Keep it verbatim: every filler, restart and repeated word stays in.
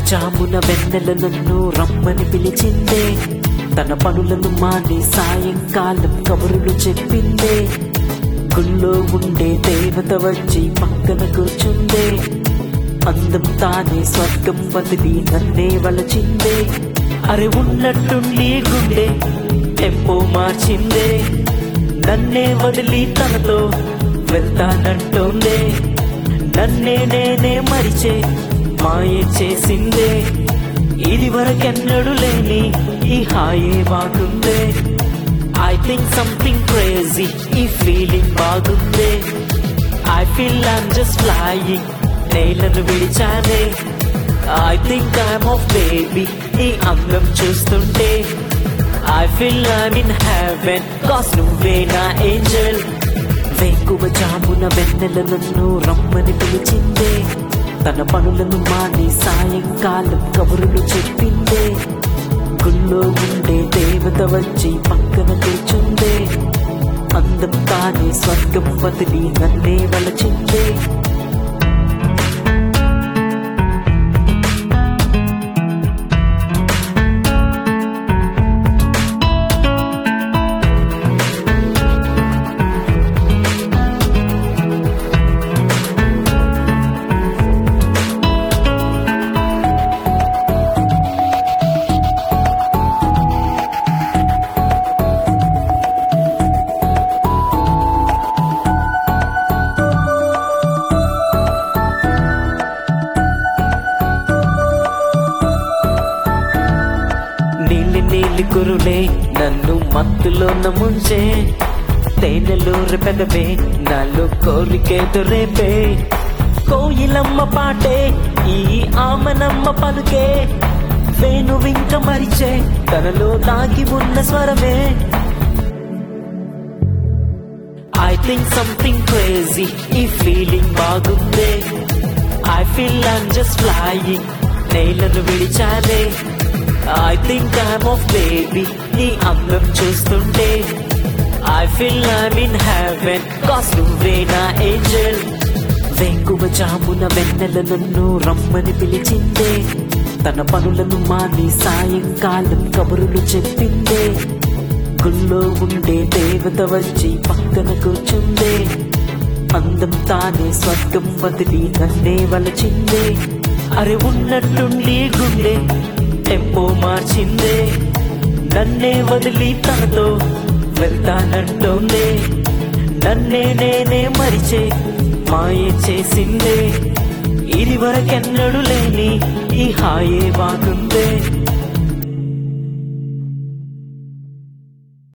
జామున వెన్నెల నన్ను రమ్మని పిలిచిందే, తన పనులను మాని సాయంకాలం కబురులు చెప్పిందే. గుళ్ళో ఉండే దేవత వచ్చి పక్కన కూర్చుందే, అందం తానే స్వర్గం వదిలి నన్నే వలచిందే. అరే ఉన్నట్టుండి గుండె టెంపో మార్చిందే, నన్నే వదిలి తనతో వెళ్తానంటోందే. నన్నే నేనే మరిచే మాయే చేసిందే, ఇది వరకెన్నడు లేని ఈ హాయే బాగుందే. I think something crazy, ఈ ఫీలింగ్ బాగుందే. I feel I'm just flying, నేలను విడిచానే. I think I'm off baby, ఈ అందం చూస్తుంటే. I feel I'm in heaven, cause నువ్వే నా ఏంజల్. వేకువ జామున వెన్నెల నన్ను రమ్మని పిలిచిందే, తన పనులను మాని సాయంకాలం కబురులు చెప్పిందే. గుళ్ళో ఉండే దేవత వచ్చి పక్కన కూర్చుందే, అందం తానే స్వర్గం వదిలి నన్నే వలచిందే. నీలి నీలి కురులే నన్ను మత్తులోన ముంచే, తేనెలు రెపెదవే నాలో కోరికేదో రేపే. కోయిలమ్మ పాటే ఈ ఆమనమ్మ పలుకే, వేణువింక మరిచే తనలో దాగి ఉన్న స్వరమే. I think something crazy, ఈ ఫీలింగ్ బాగుందే. I feel I'm just flying, నేలను విడిచానే. I think I'm off baby, నీ అందం చూస్తుంటే. I feel I'm in heaven, cause నువ్వే నా ఏంజల్. వేకువ జామున వెన్నెల నన్ను రమ్మని పిలిచిందే, తన పనులను మాని సాయంకాలం కబురులు చెప్పిందే. గుళ్ళో ఉండే దేవత వచ్చి పక్కన కూర్చుందే, అందం తానే స్వర్గం వదిలి నన్నే వలచిందే. అరే ఉన్నట్టుండి గుండె టెంపో మార్చిందే, నన్నే వదిలి తనతో వెళ్తానంటోందే. నన్నే నేనే మరిచే మాయే చేసిందే, ఇది వరకెన్నడు లేని ఈ హాయే బాగుందే.